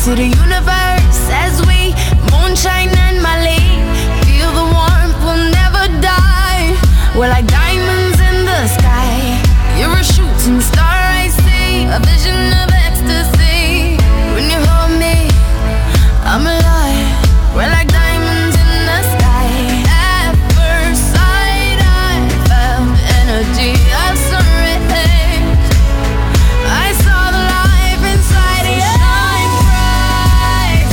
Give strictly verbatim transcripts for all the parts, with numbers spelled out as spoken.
to the universe as we moonshine and Mali. Feel the warmth, we'll never die. We're like diamonds in the sky. You're a shooting star, I see. A vision of ecstasy. When you hold me, I'm alive. We're like diamonds in the sky. At first sight, I felt energy of sun rays. I saw the life inside you. Shine bright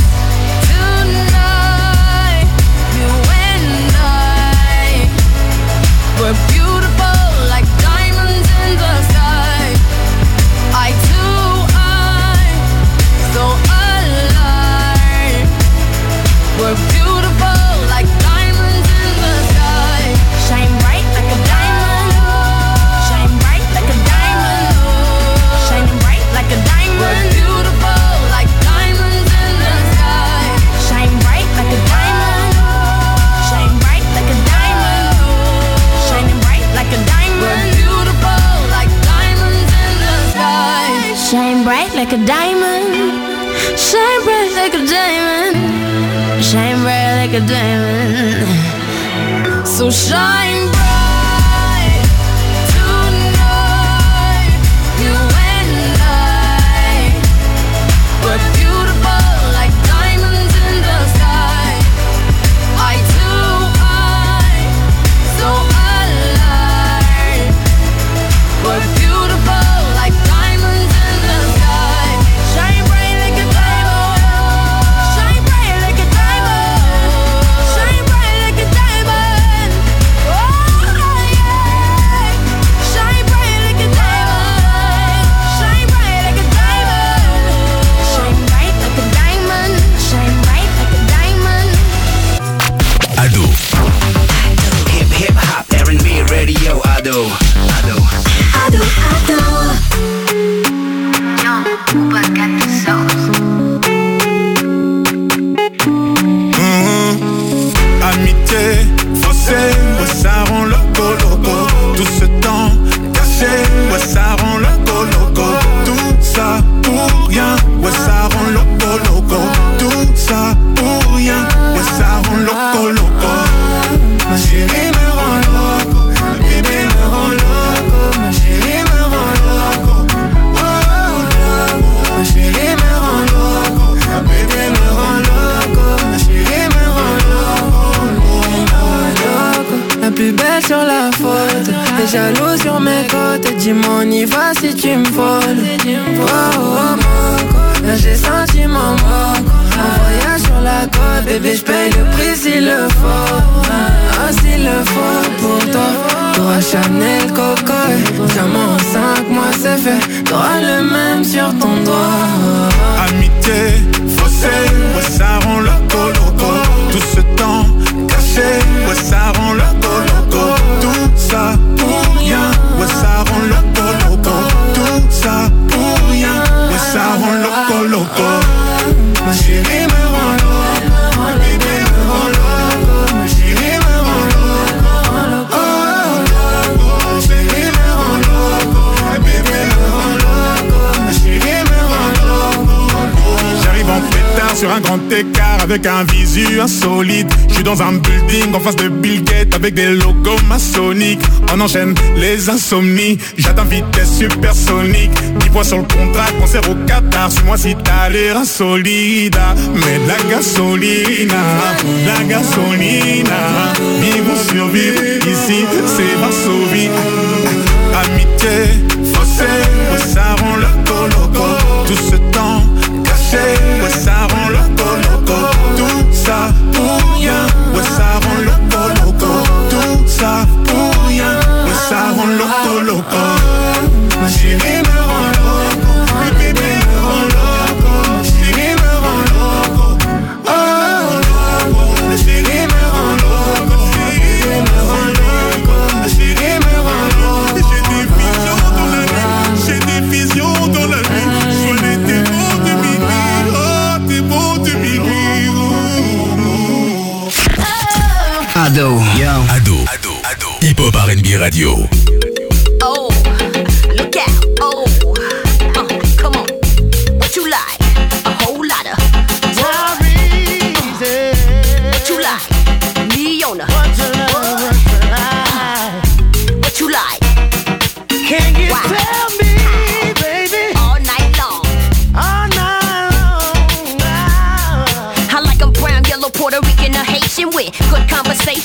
tonight. You and I, we're beautiful like diamonds in the sky. I too, I so alive. We're beautiful like diamonds in the sky. Shine bright like a diamond. Shine bright like a diamond. Shining bright like a diamond. We're beautiful like diamonds in the sky. Shine bright like a diamond. Shine bright like a diamond. Shining bright like a diamond. We're beautiful like diamonds in the sky. Shine bright like a diamond. Shine bright like a diamond. Shine bright like a diamond. So shine bright tonight. You and I, we're beautiful like diamonds in the sky. I too, I so alive. We're beautiful like diamonds in the sky. Shine bright like a diamond. Shine bright like a diamond. Shine bright like a diamond. Oh yeah. Shine bright like a diamond. Shine bright like a diamond. Shine bright like a diamond. Shine bright like a diamond. Ado. Hip hip hop R and B radio. Ado. Ado. Ado, ado. Young Uber got the sauce. Amitié, faussée, ouais ça rend loco loco. Tout ce temps caché, ouais ça rend loco loco. Tout ça pour rien, ouais ça rend loco loco. Tout ça pour rien, ouais ça rend loco loco. Ma chérie me rend loco, ma bébé me rend loco. Ma chérie me rend loco, oh loco. Ma chérie me rend loco, ma bébé me rend loco. Ma chérie me rend loco. La plus belle sur la photo, t'es jaloux sur mes côtes. Dis-moi on y va si tu me voles. Oh oh mon, là j'ai senti mon moco. Un voyage sur la côte, bébé j'paye le prix s'il le faut. Ah s'il le faut pour toi. T'auras Chanel, Coco. Diamant en cinq mois c'est fait. T'auras le même sur ton doigt. Amitié, faussée, ouais ça rend loco loco. Tout ce temps caché, ouais ça rend loco loco. Tout ça pour rien, ouais ça rend loco loco. Tout ça pour rien, ouais ça rend loco loco. Ma chérie me rend loco, ma bébé me rend loco. Ma chérie me rend loco, oh loco. Ma chérie me rend loco, ma bébé me rend loco. Ma chérie me rend loco. J'arrive en pétard sur un grand écart avec un visu insolite. J'suis dans un building en face de Bill Gates avec des logos maçonniques. On enchaîne les insomnies, j'atteins vitesse supersonique. dix points sur le contrat, concert au Qatar. Suis-moi si t'as l'air insolide. Mais de la gasolina, de la gasolina. Vivre ou survivre, ici c'est Varsovie. Amitié, faussée, ouais ça rend loco loco. Tout ce temps caché, ouais ça rend loco loco. Tout ça pour rien, ouais ça rend loco loco. Tout ça pour rien, ouais ça rend loco loco. Ma chérie me rend loco, ma bébé me rend loco. Ma chérie me rend loco, oh loco. Ma chérie me rend loco, ma chérie me rend loco. Ma chérie me rend loco. J'ai des visions dans la nuit, j'ai des visions dans la nuit. Je vois les démons de minuit, oh démons de minuit. Ado. Yo. Ado. Ado. Ado. Hip Hop R and B Radio. Oh, look out, oh, uh, come on, what you like, a whole lot of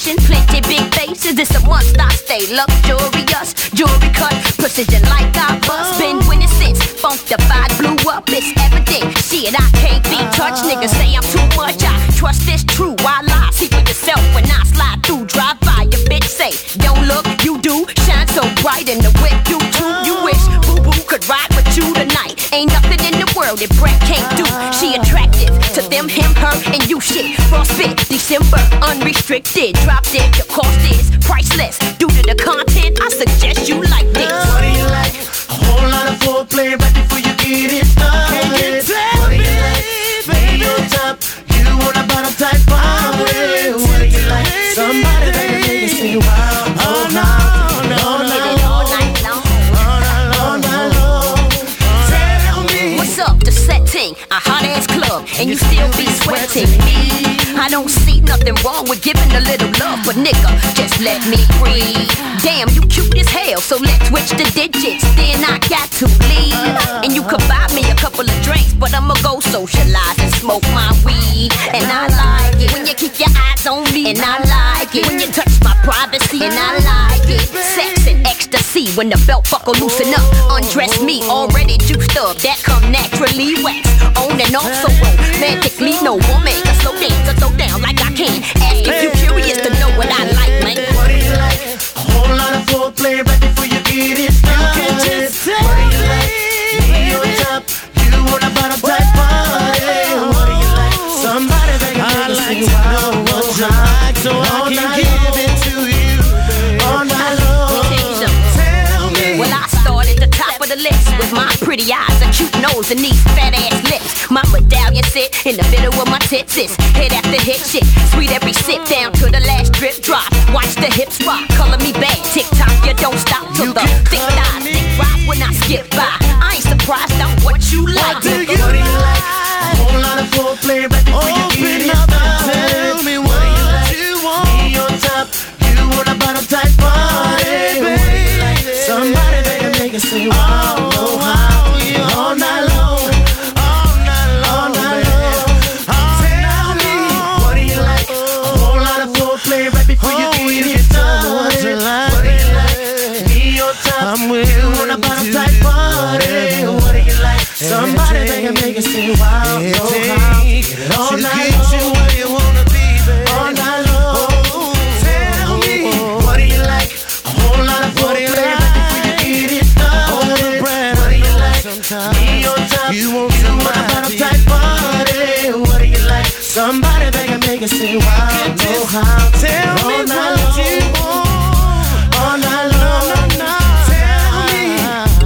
fashion, plenty big faces. It's a must I stay luxurious. Jewelry cut, precision like I bust. Been winning since Funkified blew up. It's everything. Shit, I can't be touched. Niggas say I'm too much. I trust this true. Why lie? See for yourself when I slide through. Drive by, your bitch say, don't look, you do. Shine so bright in the whip, you too. You wish Boo Boo could ride with you tonight. Ain't nothing in the world that Brett can't do. She attractive to them, him, her, and you shit. Frostbit, December, unrestricted. Drop dead, the cost is priceless. Due to the content, I suggest you like this. What do you like? A whole lot of foreplay right before you get it started. What do you like? Baby on top, you want a bottom type of way. What do you like? Somebody that can make you sing wow. Oh no, no, no, all night long. all night long. Tell me. What's up, the setting? A hot ass club, and you still be sweating me. I don't see nothing wrong with giving a little love, but nigga, just let me breathe. Damn, you cute as hell, so let's switch the digits. Then I got to leave, and you could buy me a couple of drinks, but I'ma go socialize and smoke my weed. And I like it when you keep your eyes on me, and I like it when you touch my privacy, and I like it. Sex and ecstasy when the belt buckle loosen up. Undress me, already juiced up. That come naturally wax, on and off so romantically. No woman can slow down, can slow down like I can. Ask if you curious to know what I like, man. What do you like? A whole lot of foreplay right before you get it started. What do you like? Me on top, you want a bottom type party. What do you like? Somebody that can make you sing wow. What you like, so I can give it to you all night long. Tell me. Well, I start at the top of the list with my pretty eyes, a cute nose, and these fat ass lips. My medallion sit in the middle of my tits. Is hit after hit shit, sweet every sip down to the last drip drop. Watch the hips rock, color me bad. Tick tock, you don't stop till the thick thighs thick rock when I skip by. I ain't surprised on what you like. What do you like? A whole lot of foreplay right before you get it started. Tell me what do you like? You want me on top, you want a bottom type party. What do you like? Somebody that can make it sing wow. Oh, how you all night long, all night long, all night long. Tell me what do you like? A whole lot of foreplay right before you get it started. What do you like? Me on top, you want a bottom type party. What do you like? Somebody that can make it sing wow. Oh, how all night long, where you wanna be, baby. All night long. Tell me what do you like? A whole lot of foreplay right before you get it started. What do you like? Me on top, you want a bottom type party. What do you like? Somebody that can make it sing wow. Oh, how tell me what you want. All night long. Tell me.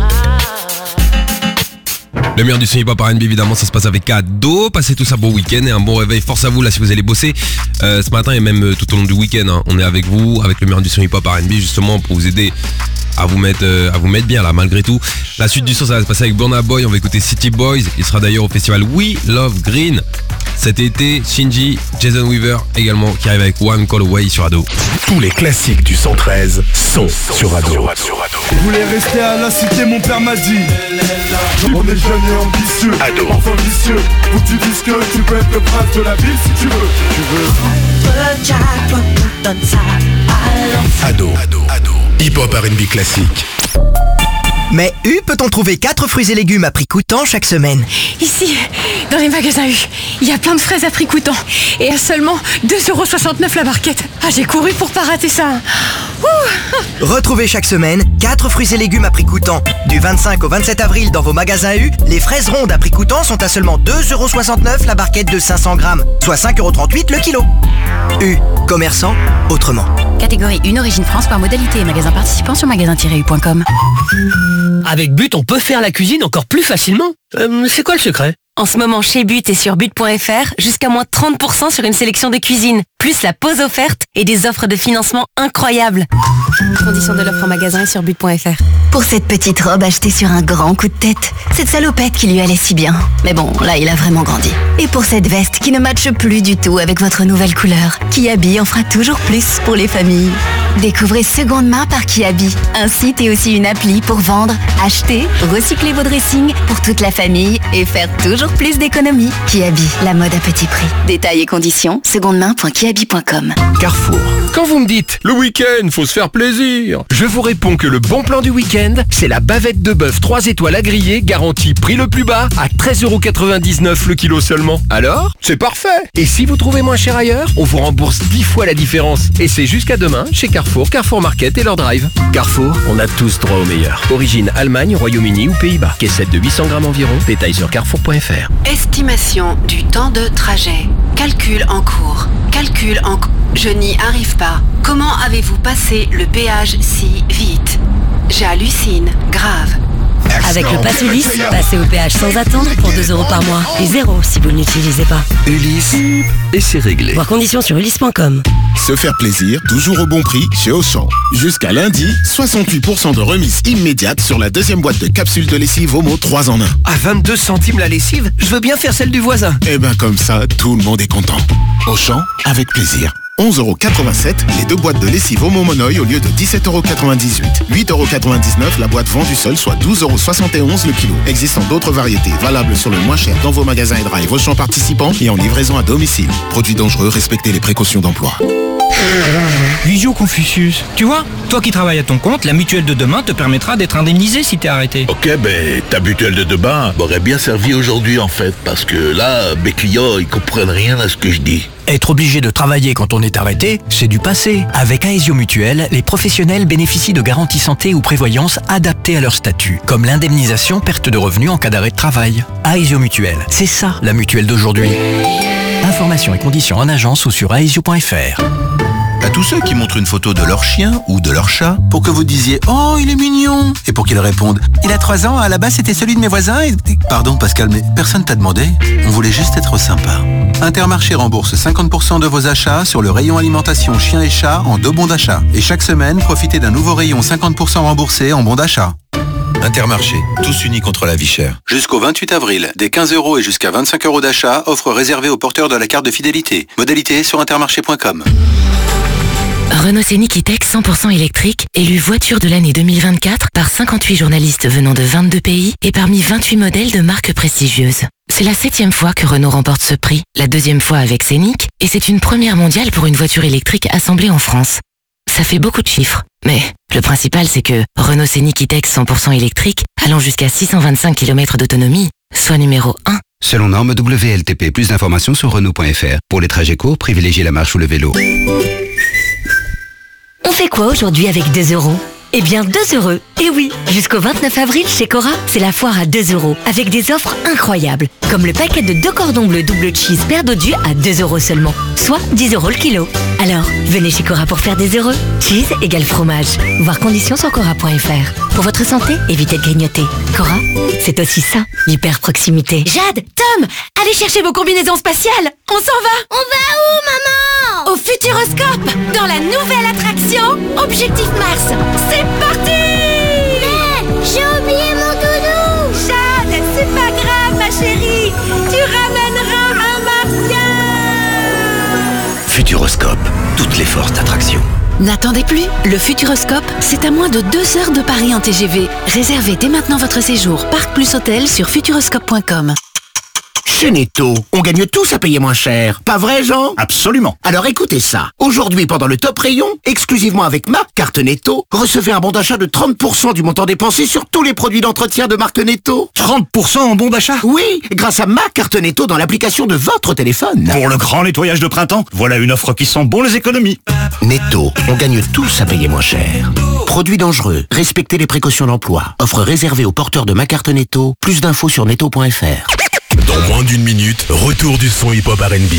Le meilleur du son hip-hop R and B, évidemment, ça se passe avec Ado. Passez tous un bon week-end et un bon réveil. Force à vous là si vous allez bosser euh, ce matin et même euh, tout au long du week-end. Hein. On est avec vous, avec le meilleur du son hip-hop R and B, justement pour vous aider à vous mettre euh, à vous mettre bien là, malgré tout. La suite du son, ça va se passer avec Burna Boy. On va écouter City Boys. Il sera d'ailleurs au festival We Love Green cet été. Shinji, Jason Weaver également qui arrive avec One Call Away sur Ado. Tous les classiques du cent treize sont sur Ado. Je voulais rester à la cité, mon père m'a dit. On est jeunes et ambitieux, Ado. enfin vicieux. Faut que tu dises que tu peux être le prince de la ville si tu veux. Tu veux. Ado. Ado. Ado. Hip-hop R and B classique. Mais U peut-on trouver quatre fruits et légumes à prix coûtant chaque semaine? Ici, dans les magasins U, il y a plein de fraises à prix coûtant. Et à seulement deux euros soixante-neuf la barquette. Ah, j'ai couru pour pas rater ça. Ouh. Retrouvez chaque semaine quatre fruits et légumes à prix coûtant. Du vingt-cinq au vingt-sept avril dans vos magasins U, les fraises rondes à prix coûtant sont à seulement deux euros soixante-neuf la barquette de cinq cents grammes, soit cinq euros trente-huit le kilo. U, commerçant autrement. Catégorie une Origine France par modalité et magasin participant sur magasin tiret u point com. Avec But, on peut faire la cuisine encore plus facilement. Euh, c'est quoi le secret? En ce moment, chez But et sur but point f r, jusqu'à moins trente pour cent sur une sélection de cuisine, plus la pause offerte et des offres de financement incroyables. Conditions de l'offre en magasin et sur but point f r. Pour cette petite robe achetée sur un grand coup de tête, cette salopette qui lui allait si bien. Mais bon, là, il a vraiment grandi. Et pour cette veste qui ne matche plus du tout avec votre nouvelle couleur, qui habille en fera toujours plus pour les familles. Découvrez Seconde Main par Kiabi, un site et aussi une appli pour vendre, acheter, recycler vos dressings pour toute la famille et faire toujours plus d'économies. Kiabi, la mode à petit prix. Détails et conditions, secondemain point kiabi point com. Carrefour. Quand vous me dites « le week-end, faut se faire plaisir », je vous réponds que le bon plan du week-end, c'est la bavette de bœuf trois étoiles à griller, garantie prix le plus bas, à treize euros quatre-vingt-dix-neuf le kilo seulement. Alors, c'est parfait. Et si vous trouvez moins cher ailleurs, on vous rembourse dix fois la différence. Et c'est jusqu'à demain chez Carrefour, Carrefour Market et leur drive. Carrefour, on a tous droit au meilleur. Origine Allemagne, Royaume-Uni ou Pays-Bas. Caissette de huit cents grammes environ. Détail sur carrefour point f r. Estimation du temps de trajet. Calcul en cours. Calcul en cours. Je n'y arrive pas. Comment avez-vous passé le péage si vite? J'hallucine. Grave. Avec le pass Ulysse, passez au péage sans attendre pour deux euros par mois et zéro si vous ne l'utilisez pas. Ulysse, et c'est réglé. Voir conditions sur ulysse point com. Se faire plaisir, toujours au bon prix chez Auchan. Jusqu'à lundi, soixante-huit pour cent de remise immédiate sur la deuxième boîte de capsules de lessive Omo trois en un. À vingt-deux centimes la lessive, je veux bien faire celle du voisin. Et ben comme ça, tout le monde est content. Auchan, avec plaisir. onze euros quatre-vingt-sept, les deux boîtes de lessive Omo Monoï au lieu de dix-sept euros quatre-vingt-dix-huit. huit euros quatre-vingt-dix-neuf la boîte vendue seule, soit douze euros soixante et onze le kilo. Existant d'autres variétés, valables sur le moins cher dans vos magasins et drive Auchan participants et en livraison à domicile. Produits dangereux, respectez les précautions d'emploi. Visio Confucius. Tu vois, toi qui travailles à ton compte, la mutuelle de demain te permettra d'être indemnisé si t'es arrêté. Ok, ben ta mutuelle de demain m'aurait bien servi aujourd'hui en fait, parce que là, mes clients, ils comprennent rien à ce que je dis. Être obligé de travailler quand on est arrêté, c'est du passé. Avec Aesio Mutuelle, les professionnels bénéficient de garanties santé ou prévoyance adaptées à leur statut, comme l'indemnisation perte de revenus en cas d'arrêt de travail. Aesio Mutuelle, c'est ça la mutuelle d'aujourd'hui. Informations et conditions en agence ou sur aesio point f r. À tous ceux qui montrent une photo de leur chien ou de leur chat pour que vous disiez « Oh, il est mignon !» et pour qu'ils répondent « Il a trois ans, à la base c'était celui de mes voisins et... » Pardon Pascal, mais personne t'a demandé. On voulait juste être sympa. Intermarché rembourse cinquante pour cent de vos achats sur le rayon alimentation chien et chat en deux bons d'achat. Et chaque semaine, profitez d'un nouveau rayon cinquante pour cent remboursé en bons d'achat. Intermarché, tous unis contre la vie chère. Jusqu'au vingt-huit avril, des quinze euros et jusqu'à vingt-cinq euros d'achat, offre réservée aux porteurs de la carte de fidélité. Modalité sur intermarché point com. Renault Scénic E-Tech cent pour cent électrique, élu voiture de l'année deux mille vingt-quatre par cinquante-huit journalistes venant de vingt-deux pays et parmi vingt-huit modèles de marques prestigieuses. C'est la septième fois que Renault remporte ce prix, la deuxième fois avec Scénic, et c'est une première mondiale pour une voiture électrique assemblée en France. Ça fait beaucoup de chiffres, mais le principal c'est que Renault Scénic E-Tech cent pour cent électrique, allant jusqu'à six cent vingt-cinq kilomètres d'autonomie, soit numéro un. Selon norme W L T P, plus d'informations sur Renault point f r. Pour les trajets courts, privilégiez la marche ou le vélo. On fait quoi aujourd'hui avec deux euros? Eh bien deux heureux. Et oui, jusqu'au vingt-neuf avril chez Cora, c'est la foire à deux euros, avec des offres incroyables, comme le paquet de deux cordons bleus double cheese paire d'odieux à deux euros seulement, soit dix euros le kilo. Alors, venez chez Cora pour faire des heureux. Cheese égale fromage. Voir conditions sur cora point f r. Pour votre santé, évitez de grignoter. Cora, c'est aussi ça, l'hyper proximité. Jade, Tom, allez chercher vos combinaisons spatiales. On s'en va. On va où, maman? Au Futuroscope, dans la nouvelle attraction Objectif Mars. C'est parti! Mais j'ai oublié mon doudou! Jade, c'est pas grave, ma chérie. Tu ramèneras un martien. Futuroscope, toutes les forces d'attraction. N'attendez plus, le Futuroscope, c'est à moins de deux heures de Paris en T G V. Réservez dès maintenant votre séjour Parc Plus Hôtel sur futuroscope point com. Chez Netto, on gagne tous à payer moins cher. Pas vrai, Jean? Absolument. Alors écoutez ça. Aujourd'hui, pendant le top rayon, exclusivement avec ma carte Netto, recevez un bon d'achat de trente pour cent du montant dépensé sur tous les produits d'entretien de marque Netto. trente pour cent en bon d'achat? Oui, grâce à ma carte Netto dans l'application de votre téléphone. Pour le grand nettoyage de printemps, voilà une offre qui sent bon les économies. Netto, on gagne tous à payer moins cher. Produits dangereux, respectez les précautions d'emploi. Offre réservée aux porteurs de ma carte Netto. Plus d'infos sur netto point f r. Dans moins d'une minute, retour du son hip-hop R and B.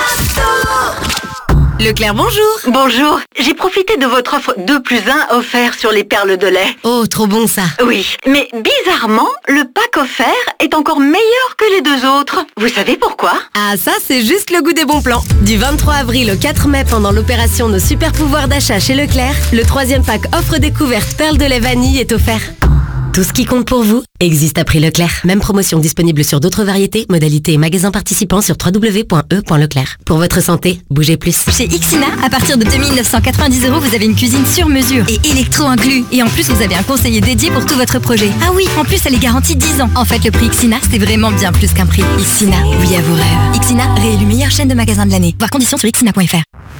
Leclerc, bonjour. Bonjour. J'ai profité de votre offre deux plus un offert sur les perles de lait. Oh, trop bon ça. Oui, mais bizarrement, le pack offert est encore meilleur que les deux autres. Vous savez pourquoi? Ah, ça, c'est juste le goût des bons plans. Du vingt-trois avril au quatre mai, pendant l'opération Nos super pouvoirs d'achat chez Leclerc, le troisième pack offre découverte perles de lait vanille est offert. Tout ce qui compte pour vous existe à prix Leclerc. Même promotion disponible sur d'autres variétés, modalités et magasins participants sur w w w point e point leclerc. Pour votre santé, bougez plus. Chez Ixina, à partir de deux mille neuf cent quatre-vingt-dix euros, vous avez une cuisine sur mesure et électro inclus. Et en plus, vous avez un conseiller dédié pour tout votre projet. Ah oui, en plus, elle est garantie dix ans. En fait, le prix Ixina, c'est vraiment bien plus qu'un prix. Ixina, oui à vos rêves. Ixina, réélu meilleure chaîne de magasins de l'année. Voir conditions sur ixina point f r.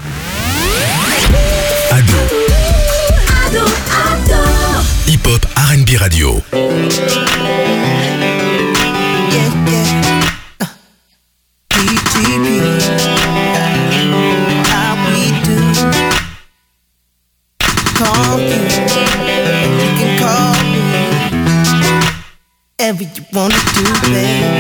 Ado. Ado, Ado. Hip-hop R and B Radio. Whatever you wanna do, baby.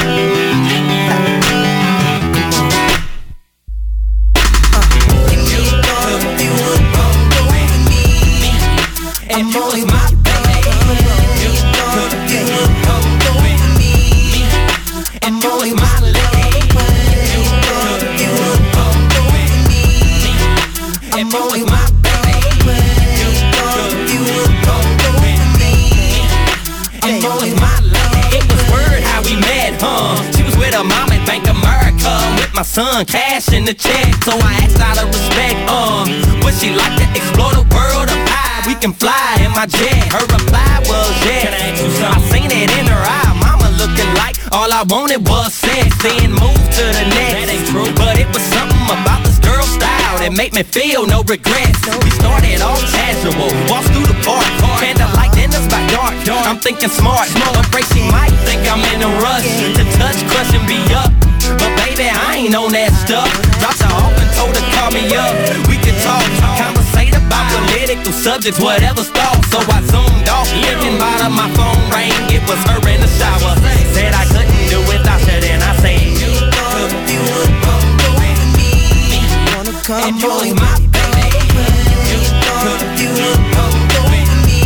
My son cash in the check, so I asked out of respect, um would she like to explore the world of high? We can fly in my jet. Her reply was yes. Can I ask you something? I seen it in her eye. Mama looking like all I wanted was sex. Then move to the next. That ain't true, but it was something about this girl style that made me feel no regrets. We started off casual, walked through the park, candlelight dinners by dark. I'm thinking smart, afraid she might think I'm in a rush to touch, crush and be up. But baby, I ain't on that stuff. Dropped her off and told her call me up. We could talk, conversate about political subjects, whatever's thought. So I zoomed off, looking bottom, my phone rang. It was her in the shower. Said I couldn't do without her, then I said you could, you would come with me. Wanna come and join my baby. You could, you would come with me.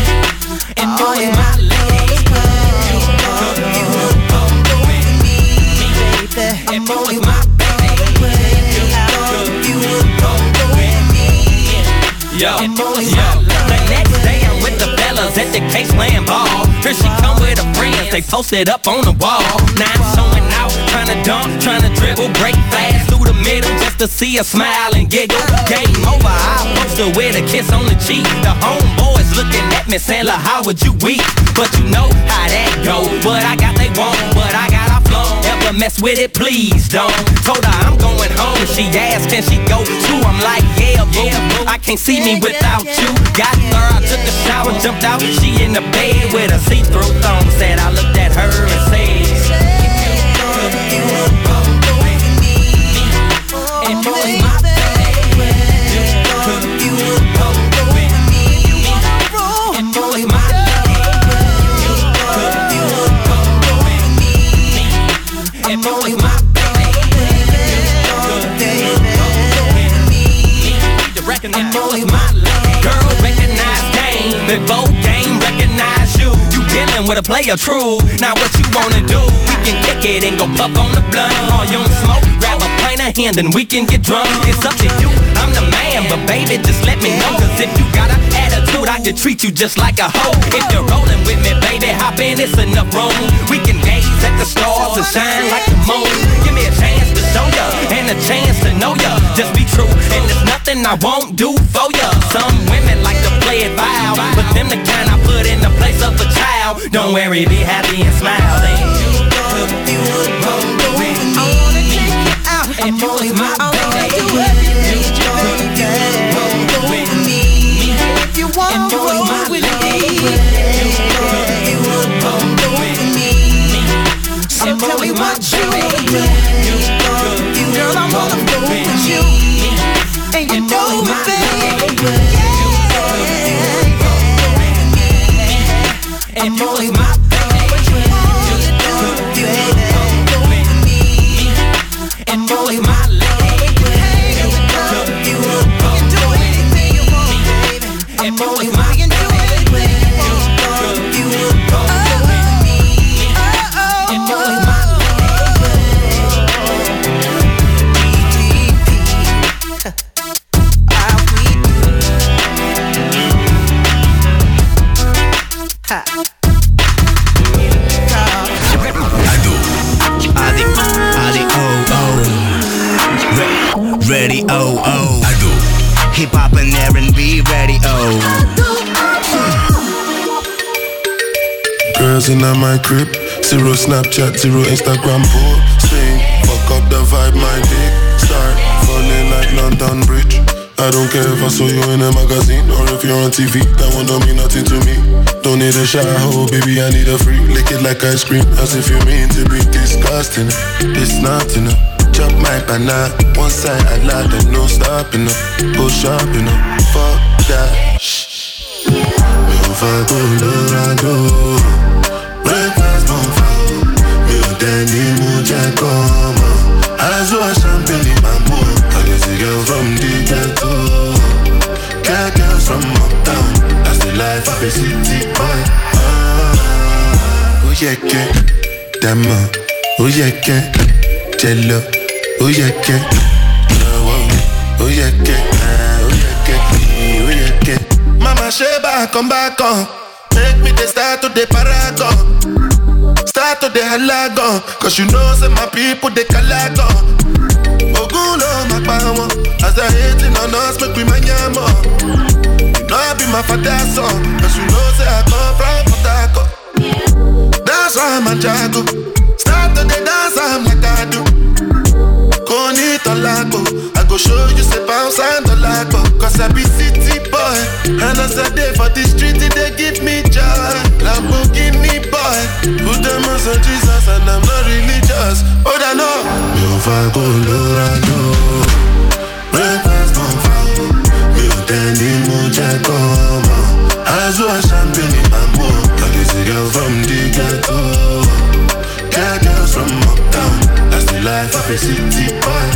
And join my lady. You could, you would come with me. And join my baby. You could, you would come with me. Yo, yo. The next day I'm with the fellas at the K-Slam ball. Here she come with her friends, they posted up on the wall. Now I'm showing out, trying to dunk, trying to dribble, break fast through the middle just to see her smile and giggle. Game over, I approached her with a kiss on the cheek. The homeboys looking at me saying, "Look, how would you weep?" But you know how that go. What I got they want, what I got I flown. Ever mess with it, please don't. Told her I'm going home, she asked can she go too. I'm like, yeah, boo, I can't see me without you. Got her, I took a shower, jumped out. She in the bed with a see-through thong. Said I looked at her and said, you would come with me. And join my baby. You would come with me. And join my baby. You would come with me. And join my baby. You would come with me. And join my girl, recognize game. Big bold game, recognize you. You dealing with a player, true. Now what you wanna do? We can kick it and go puff on the blunt. All you don't smoke, grab a pint of hand and we can get drunk. It's up to you, I'm the man, but baby just let me know. Cause if you got an attitude, I can treat you just like a hoe. If you're rolling with me, baby, hop in, it's enough room. We can gaze at the stars and shine like the moon. Give me a chance to show ya, and a chance to know ya. Just be true, and there's nothing I won't do for ya. Some women like to play it foul, but them the kind I put in the place of a child. Don't worry, be happy and smile. Then you would, you would come with me. I wanna take you out and join my baby. You would, you would come with me. If you want to roll with me, you would, you would come with me. So tell me what you would do. Girl, I wanna go with you, and you know it, baby. And join my baby. You could, you would come with me. And join my lady. You could, you would come with me. And join my baby. You could, you would come with me. And join my ha. radio. Ado. Hip hop and R and B radio. Girls in my crib, zero Snapchat, zero Instagram posting. Fuck up the vibe, my dick start falling like London Bridge. I don't care if I saw you in a magazine or if you're on T V, that one don't mean nothing to me. Don't need a shower, baby, I need a free. Lick it like ice cream, as if you mean to be disgusting. It's not enough. Chop my banana, one side I like and no stopping up. Push up, you know, fuck that. Shh. Me on fire, Colorado. Breakfast on fire. Me on Danny Muja Como. As you are champagne in my mood. I can see girl from the ghetto. Cat girls from uptown. That's the life of a city boy. Oh yeah, yeah. Dama. Oh yeah, yeah. Jello. Oh yeah, yeah. Oh yeah, yeah. Oh yeah, yeah. Oh yeah, yeah. Mama Sheba, come back on. Make me the start to the paragon. Start to the halagon. Cause you know say my people they calagon. Ogulo my power. As I hating on us, make we manyamo. You know I be my father's son. Cause you know say I come from Potako. That's why I'm a jago. Start to the dance, I'm like I do. I go show you say bounce and the lago. Cause I be city boy. And as I day for the street, they give me joy. Lamborghini boy. Put them on some Jesus and I'm not religious. Oh, I know. Me on fire, Colorado. Breakfast on fire. Me on Danny Muja Como. As you are champagne in my mood. I can see girl from the ghetto. Cat girls from uptown. That's the life of a city boy.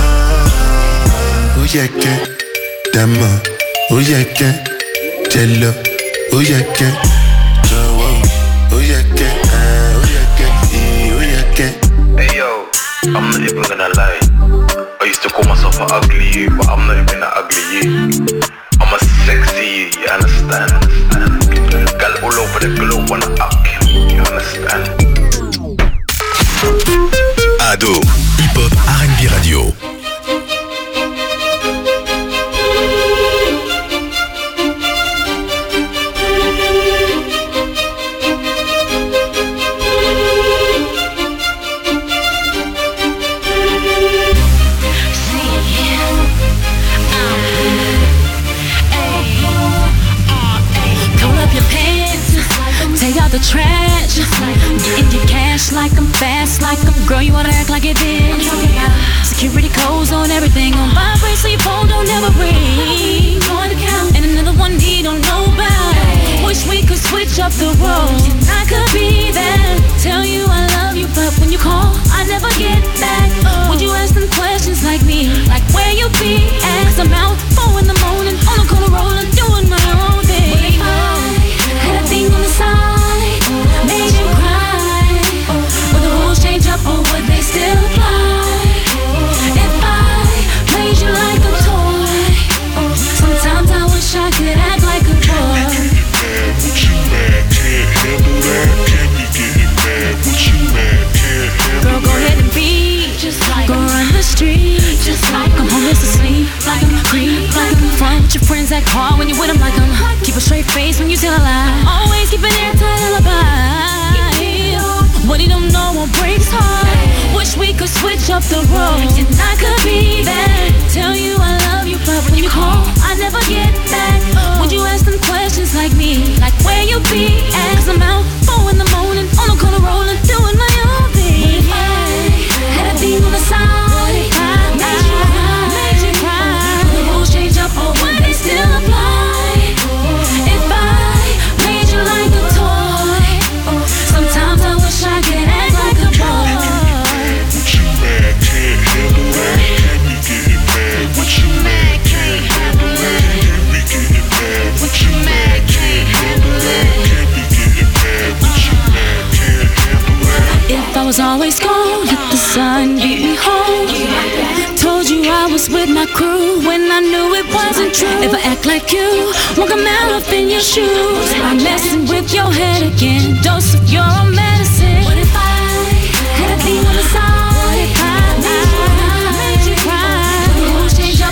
Oh yeah, yeah. Dama. Oh yeah, yeah. Jello. Oh yeah, yeah. Oh yeah, yeah. Oh yeah, yeah. Oh yeah, yeah. Hey yo, I'm not even gonna lie. I used to call myself an ugly you, but I'm not even an ugly you. I'm a sexy you, you understand? understand? Girl all over the globe wanna up you, you understand? Ado, hip-hop R and B radio. The trash, getting your cash like I'm fast, like I'm girl. You wanna act like it did? Security codes on everything, on vibrate, so your phone don't ever ring. And another one he don't know about. Wish we could switch up the roles. And I could be there, tell you I love you, but when you call, I never get back. Would you ask them questions like me, like where you be at? Cause I'm out four in the morning, on the corner rolling, doing my own thing. But if I had a thing on the side. Made you cry. Would the rules change up or would they still apply? If I played you like a toy, sometimes I wish I could act like a boy. What you mad? Can't handle that? Can't be getting mad? What you mad? Can't handle that? Girl, go ahead and be just like go run the street, just like I'm homeless asleep, like I'm creep, like I'm front with your friends act hard when you with them, like I'm keep a straight face when you tell a lie. Always keep an airtight alibi. What he don't know won't break his heart. Wish we could switch up the roles. And I could be there, tell you I love you, but when you call, I never get back. Would you ask them questions like me, like where you be at? Cause I'm out four in the morning, on the corner rolling, doing my own thing. Had a thing on the side, I made you cry, made you cry. The rules change up, or would they still apply? If I made you like a toy, sometimes I wish I could act like a boy. What you mad? Can't handle that? Can't be getting mad? What you mad? Can't handle that? Can't be getting mad? What you mad? Can't handle that? Can't be getting mad? What you mad? Can't handle that? If I was always gone, let the sun beat me home. Told you I was with my crew when I knew it wasn't true. If I act like you, won't come out up in your shoes. I'm messing with your head again, dose of your own medicine. What if I had a thing on the side? If I made you cry, made you cry, the rules change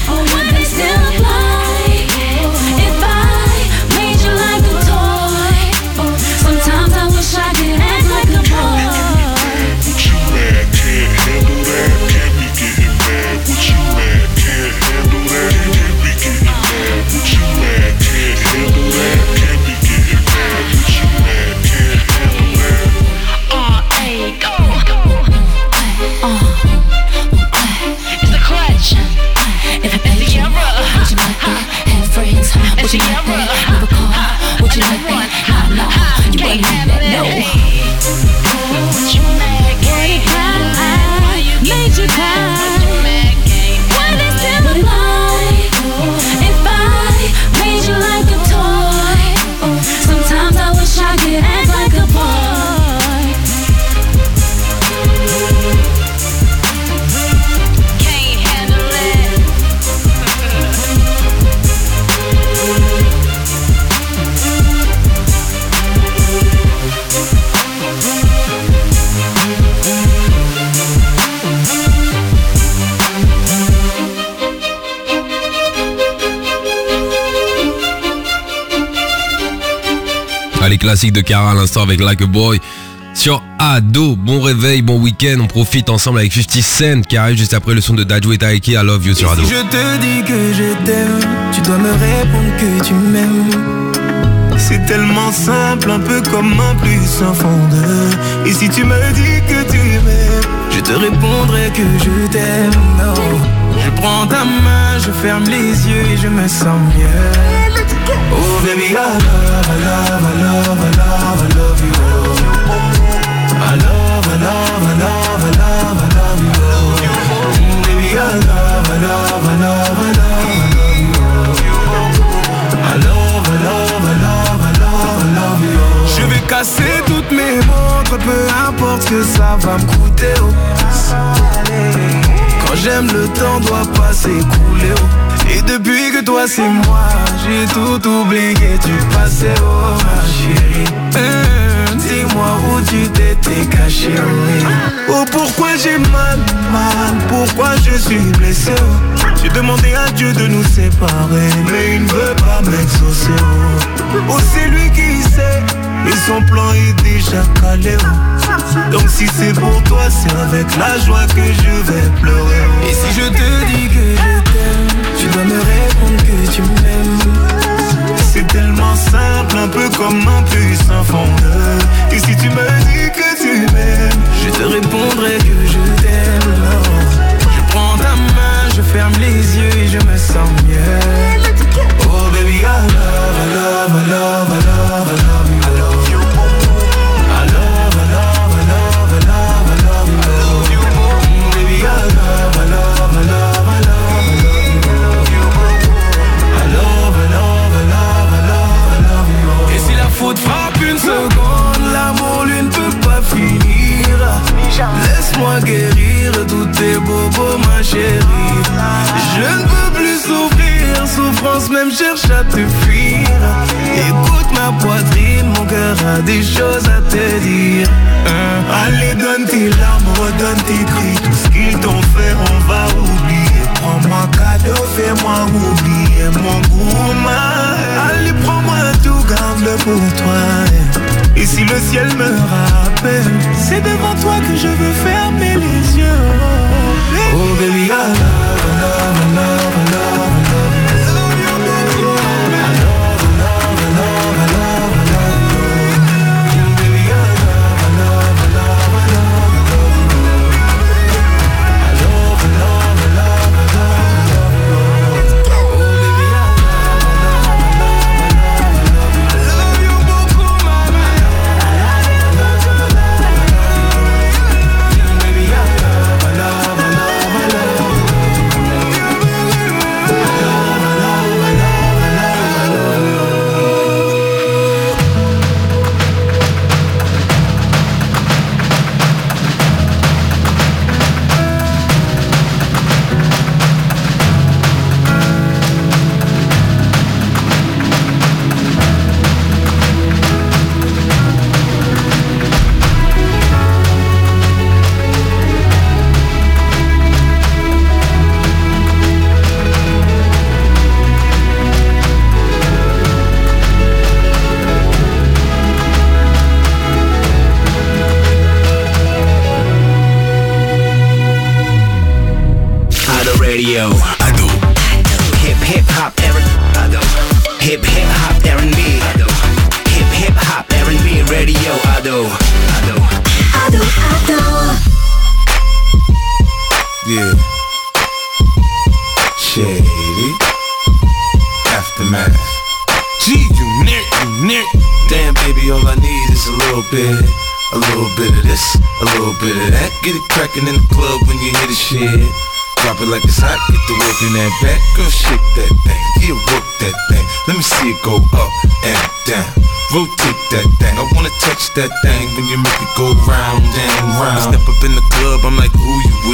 classique de Cara à l'instant avec Like a Boy. Sur Ado, bon réveil, bon week-end, on profite ensemble avec fifty Cent qui arrive juste après le son de Dadju et Taiki, I Love You sur Ado. Si je te dis que je t'aime, tu dois me répondre que tu m'aimes. C'est tellement simple, un peu comme un plus sans fondeur. Et si tu me dis que tu m'aimes, je te répondrai que je t'aime. Non. Je prends ta main, je ferme les yeux et je me sens mieux. Oh baby, I love, I love, I love, I love, I love you. I love, I love, I love, I love, I love you. Baby, I love, I love, I love, I love, I love you. I love, I love, I love, I love, I love you. Je vais casser toutes mes montres, peu importe ce que ça va me coûter. Oh. Quand j'aime, le temps doit pas s'écouler. Oh. Et depuis que toi c'est moi, j'ai tout oublié, tu passais, oh ma chérie. Mmh, dis-moi où tu t'étais caché, oui. Oh pourquoi j'ai mal, mal, pourquoi je suis blessé, oh. J'ai demandé à Dieu de nous séparer, mais il ne veut pas m'exaucer, oh. Oh c'est lui qui sait, et son plan est déjà calé, oh. Donc si c'est pour toi, c'est avec la joie que je vais pleurer, oh. Et si je te dis que je t'aime, tu dois me répondre que tu m'aimes. C'est tellement simple, un peu comme un puissant fondeur. Et si tu me dis que tu m'aimes, je te répondrai que je t'aime. Je prends ta main, je ferme les yeux et je me sens mieux. Oh baby, I love, I love, I love, I love, I love you. I love you. I love, I love, I love, I love, I love you. I love you. Baby, I love, I love, I love, I love. Faute frappe une seconde, l'amour lui ne peut pas finir. Laisse-moi guérir tous tes bobos ma chérie. Je ne peux plus souffrir, souffrance même cherche à te fuir. Écoute ma poitrine, mon cœur a des choses à te dire. hein? Allez donne tes larmes, redonne tes cris. Tout ce qu'ils t'ont fait on va oublier. Prends-moi cadeau, fais-moi oublier mon gourmand. Allez prends-moi tout, garde-le pour toi. Et si le ciel me rappelle, c'est devant toi que je veux fermer les yeux. Oh baby, I love, I love, I love, I love, I love you. Radio. Ado. Hip hip hop R and B. Ado. Hip hip hop R and B. Ado. Hip hip hop R and B radio. Ado. Ado. Ado. Ado. Yeah. Shady. Aftermath. G unit, unit. Damn baby, all I need is a little bit. A little bit of this, a little bit of that. Get it crackin' in the club when you hear the shit. Drop it like it's hot, get the work in that back. Girl, shake that thing, yeah, work that thing. Let me see it go up and down. Rotate that thing, I wanna touch that thing when you make it go round and round. Step up in the club, I'm like, who you with?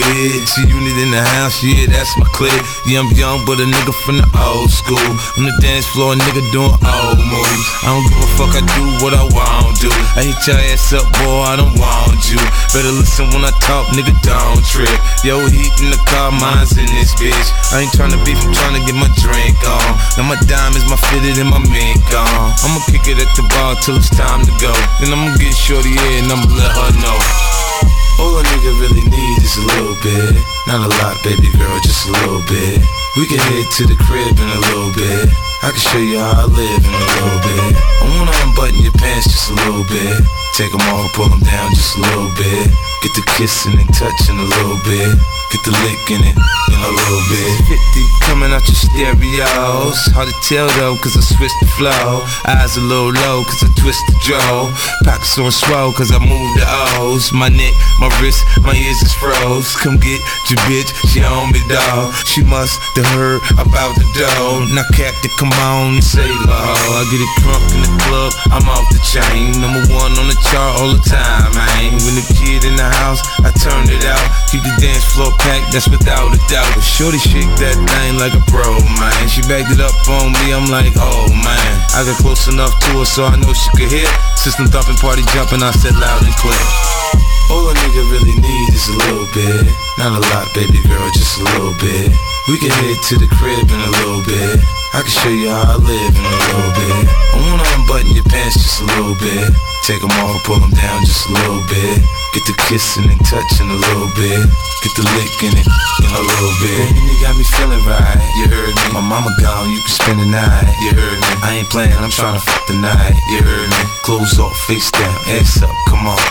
weird. She unit in the house, yeah, that's my clique. Yeah, I'm young, but a nigga from the old school. On the dance floor, a nigga doing old moves. I don't give a fuck, I do what I want to. I hit your ass up, boy, I don't want you. Better listen when I talk, nigga, don't trip. Yo, heat in the car, mine's in this bitch. I ain't tryna beef, I'm tryna get my drink on. Now my diamonds, my fitted, and my mink on. I'ma kick it at the bar till it's time to go. Then I'ma get shorty here and I'ma let her know. All a nigga really need is a little bit. Not a lot, baby girl, just a little bit. We can head to the crib in a little bit. I can show you how I live in a little bit. I wanna unbutton your pants just a little bit. Take them off, pull them down just a little bit. Get the kissing and touching a little bit. Get the licking it in a little bit. fifty coming out your stereos. Hard to tell though, cause I switched the flow. Eyes a little low, cause I twist the jaw. Pockets on swole, cause I move the O's. My neck, my wrist, my ears is froze. Come get your bitch, she on me, dawg. She must have heard about the dough. Now Captain, come on and save my hoe. I get it drunk in the club, I'm off the chain. Number one on the chart all the time, man. When the kid in the house, I turn it out. Keep the dance floor packed, that's without a doubt. But shorty shake that thing like a pro, man. She backed it up on me, I'm like, oh man. I got close enough to her so I know she could hear. System thumping, party jumping, I said loud and clear. All a nigga really need is a little bit. Not a lot, baby girl, just a little bit. We can head to the crib in a little bit. I can show you how I live in a little bit. I wanna unbutton your pants just a little bit. Take them off, pull them down just a little bit. Get the kissing and touching a little bit. Get the licking it in a little bit. And you got me feeling right, you heard me. My mama gone, you can spend the night, you heard me. I ain't playing, I'm trying to fuck the night, you heard me. Clothes off, face down, ass up, come on.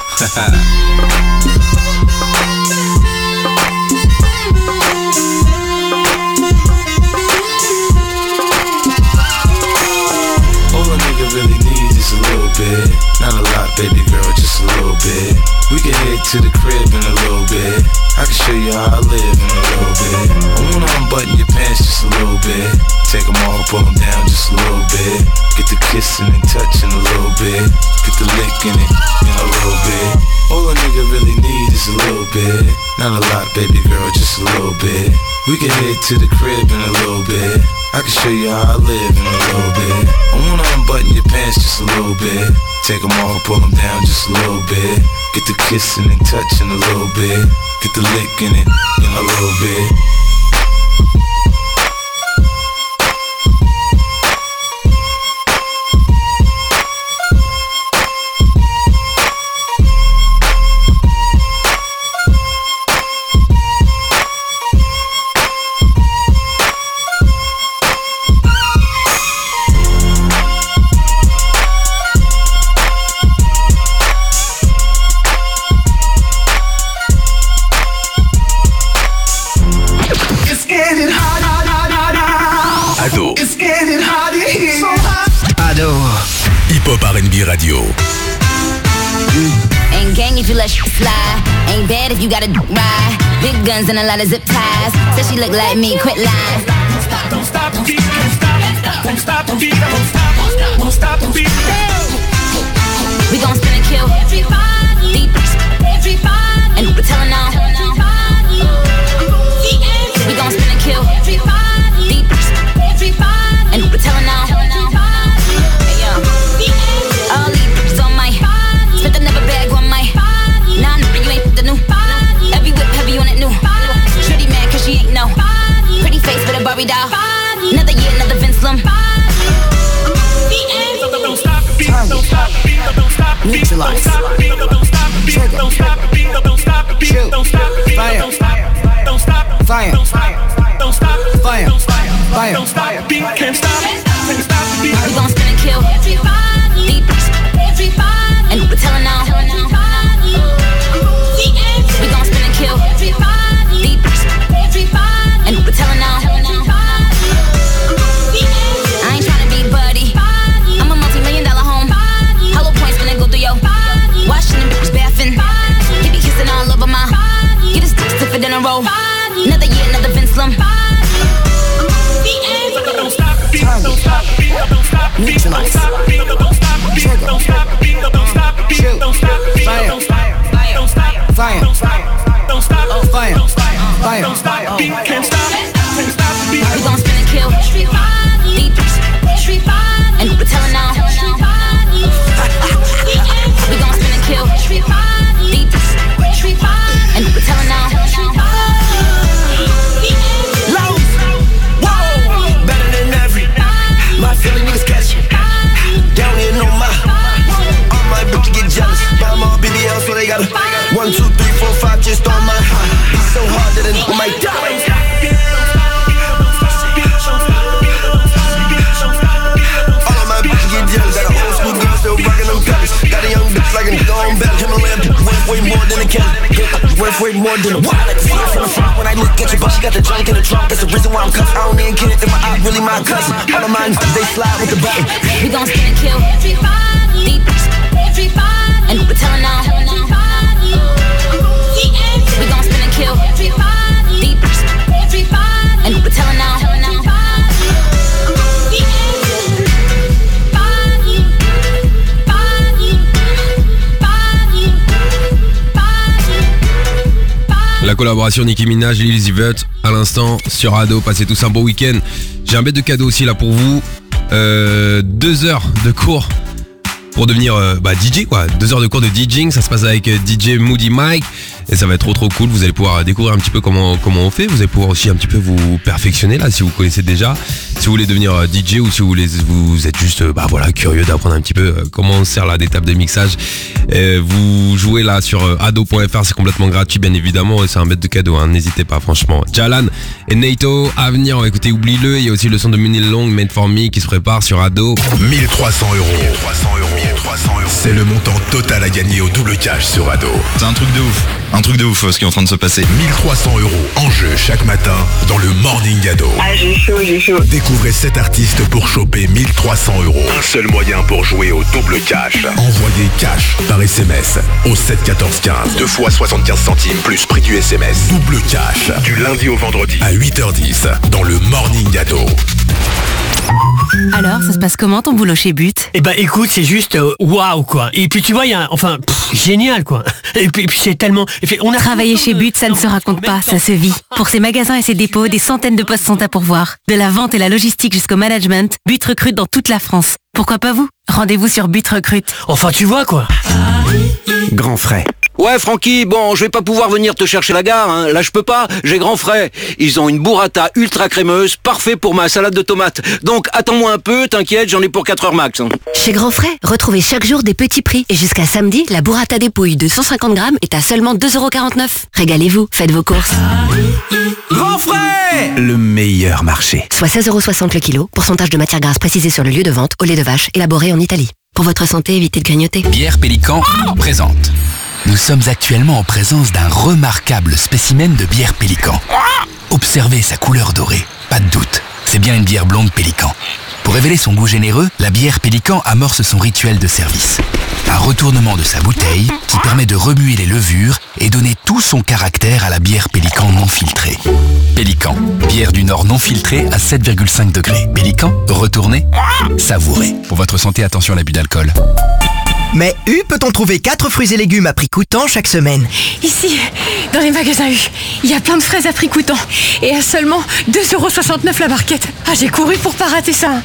Really need is a little bit. Not a lot, baby girl, just a little bit. We can head to the crib in a little bit. I can show you how I live in a little bit. I wanna unbutton your pants just a little bit. Take them off, pull them down just a little bit. Get the kissing and touching a little bit. Get the licking it in a little bit. All a nigga really need is a little bit. Not a lot, baby girl, just a little bit. We can head to the crib in a little bit. I can show you how I live in a little bit. I wanna unbutton your pants just a little bit. Take them off, pull them down just a little bit. Get the kissing and touching a little bit. Get the licking it in a little bit. Hip-Hop R and B Radio. Ain't gang if you let shit slide. Ain't bad if you gotta ride. Big guns and a lot of zip ties. Says she look like me, quit lying. Don't stop, don't stop the beat, don't stop, don't stop the beat, don't stop, don't stop the beat. We gon' spin and kill everybody, deep, everybody, and we're telling on. We gon' spin and kill everybody, deep, everybody, and we're telling on. Hey yo, all these bitches on my, spent the never bag on my. Nah, nah, you ain't the new. Every whip heavy on it new. Shorty mad 'cause she ain't no pretty face with a Barbie doll. Another year, another Vince Lum. Don't stop the beat, don't stop the beat, don't stop the beat, don't stop the beat, don't stop the beat, don't stop the beat, don't stop the beat, don't stop the beat, don't stop, don't stop, fire, don't stop, don't stop, fire, fire, don't stop the beat, can't stop, can't stop the beat. We gon' spin and kill everybody, deep, everybody, and we're telling on. We gon' spin and kill everybody, deep, everybody, and we're telling on. I ain't tryna be buddy. I'm a multi-million dollar home. Hollow points gonna go through yo. Washing them bitches bathing. He be kissing all over my. Get his dick stiffer than a roll. Another year, another Vince Lum. Don't stop the beat, don't stop the beat, don't stop the beat, don't stop the beat, don't stop the beat, don't stop the beat, don't stop the beat, don't stop the beat, don't stop, don't stop, fire, don't stop, don't stop, fire, fire. Don't stop, beat can't stop, can't stop the beat. We gon' spin and kill. Street body, street body, and we're telling now. We gon' spin and kill. Street body, street body, and we're telling now. Low, whoa, better than every. My feeling is catchy. Down here, no my. All my bitches get jealous. Buy them all B B L, so they got a one, two, three, four, five, just on my high. It's so hard that I might die. Got an old school girl still rockin' them pellets. Got a young bitch like a gone back. Himalayan worth way more than a cat. Worth way more than a wallet. See it from the front when I look at you, but she got the junk in the trunk. That's the reason why I'm cuffed. I don't even care if my eye really my cousin. All of mine, they slide with the button. We gon' spin and kill. Everybody, everybody, and we're telling now. We gon' spin and kill. Everybody, everybody, and we're telling now. La collaboration Nicki Minaj et Lil Vert à l'instant sur Ado. Passez tous un bon week-end. J'ai un bête de cadeau aussi là pour vous. Euh, deux heures de cours pour devenir euh, bah, D J quoi. Deux heures de cours de DJing. Ça se passe avec euh, D J Moody Mike. Et ça va être trop trop cool. Vous allez pouvoir découvrir un petit peu comment, comment on fait. Vous allez pouvoir aussi un petit peu vous perfectionner là si vous connaissez déjà. Si vous voulez devenir euh, D J ou si vous, voulez, vous êtes juste euh, bah, voilà, curieux d'apprendre un petit peu euh, comment on sert là des tables de mixage. Euh, vous jouez là sur euh, ado point f r, c'est complètement gratuit bien évidemment et c'est un bête de cadeau, hein, n'hésitez pas franchement. Jalan et Nato à venir, on va écouter Oublie-le. Il y a aussi le son de Munil Long, Made for Me qui se prépare sur Ado. mille trois cents euros. C'est le montant total à gagner au double cash sur Ado. C'est un truc de ouf. Un truc de ouf ce qui est en train de se passer. mille trois cents euros en jeu chaque matin dans le Morning Ado. Ah j'ai chaud, j'ai chaud. Découvrez sept artistes pour choper mille trois cents euros. Un seul moyen pour jouer au double cash. Envoyez cash par S M S au sept quatorze quinze. Deux fois soixante-quinze centimes plus prix du S M S. Double cash du lundi au vendredi à huit heures dix dans le Morning Ado. Alors, ça se passe comment ton boulot chez But? Eh ben écoute, c'est juste euh, waouh quoi. Et puis tu vois, il y a enfin pff, génial quoi. Et puis, et puis c'est tellement et puis, on a Travailler chez But, ça ne se raconte pas, ça se vit. Pour ses magasins et ses dépôts, des centaines de postes sont à pourvoir. De la vente et la logistique jusqu'au management, But recrute dans toute la France. Pourquoi pas vous? Rendez-vous sur But Recrute. Enfin tu vois quoi. Grand frais. Ouais Francky, bon je vais pas pouvoir venir te chercher à la gare, hein. Là je peux pas, j'ai grand frais. Ils ont une burrata ultra crémeuse, parfait pour ma salade de tomates. Donc attends-moi un peu, t'inquiète, j'en ai pour quatre heures max, hein. Chez Grand Frais, retrouvez chaque jour des petits prix. Et jusqu'à samedi, la burrata dépouille de cent cinquante grammes est à seulement deux euros quarante-neuf. Régalez-vous, faites vos courses. Grand frais, le meilleur marché. Soit seize euros soixante le kilo, pourcentage de matière grasse précisé sur le lieu de vente, au lait de vache, élaboré en Italie. Pour votre santé, évitez de grignoter. Bière Pélican présente. Nous sommes actuellement en présence d'un remarquable spécimen de bière Pélican. Observez sa couleur dorée, pas de doute, c'est bien une bière blonde Pélican. Pour révéler son goût généreux, la bière Pélican amorce son rituel de service. Un retournement de sa bouteille qui permet de remuer les levures et donner tout son caractère à la bière Pélican non filtrée. Pélican, bière du Nord non filtrée à sept virgule cinq degrés. Pélican, retournez, savourez. Pour votre santé, attention à l'abus d'alcool. Mais U peut-on trouver quatre fruits et légumes à prix coûtant chaque semaine? Ici, dans les magasins U, il y a plein de fraises à prix coûtant. Et à seulement deux euros soixante-neuf la barquette. Ah, j'ai couru pour pas rater ça.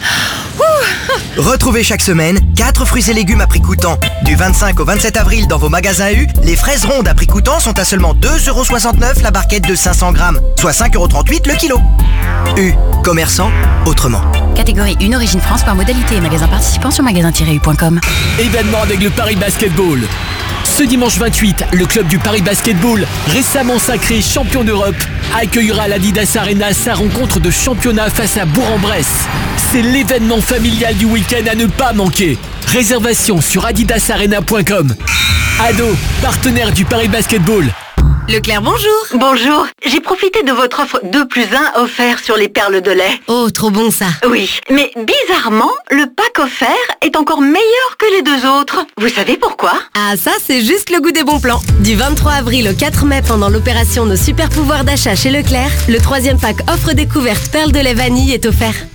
Ouh. Retrouvez chaque semaine quatre fruits et légumes à prix coûtant. Du vingt-cinq au vingt-sept avril dans vos magasins U, les fraises rondes à prix coûtant sont à seulement deux euros soixante-neuf la barquette de cinq cents grammes, soit cinq euros trente-huit le kilo. U, commerçant autrement. Catégorie une origine France par modalité et magasin participant sur magasin tiret u point com. Événement avec le Paris Basketball. Ce dimanche vingt-huit, le club du Paris Basketball, récemment sacré champion d'Europe, accueillera à l'Adidas Arena sa rencontre de championnat face à Bourg-en-Bresse. C'est l'événement familial du week-end à ne pas manquer. Réservation sur adidas arena point com. Ado, partenaire du Paris Basketball. Leclerc, bonjour. Bonjour. J'ai profité de votre offre deux plus un offert sur les perles de lait. Oh, trop bon ça. Oui, mais bizarrement, le pack offert est encore meilleur que les deux autres. Vous savez pourquoi? Ah, ça, c'est juste le goût des bons plans. Du vingt-trois avril au quatre mai, pendant l'opération Nos super pouvoirs d'achat chez Leclerc, le troisième pack offre découverte perles de lait vanille est offert.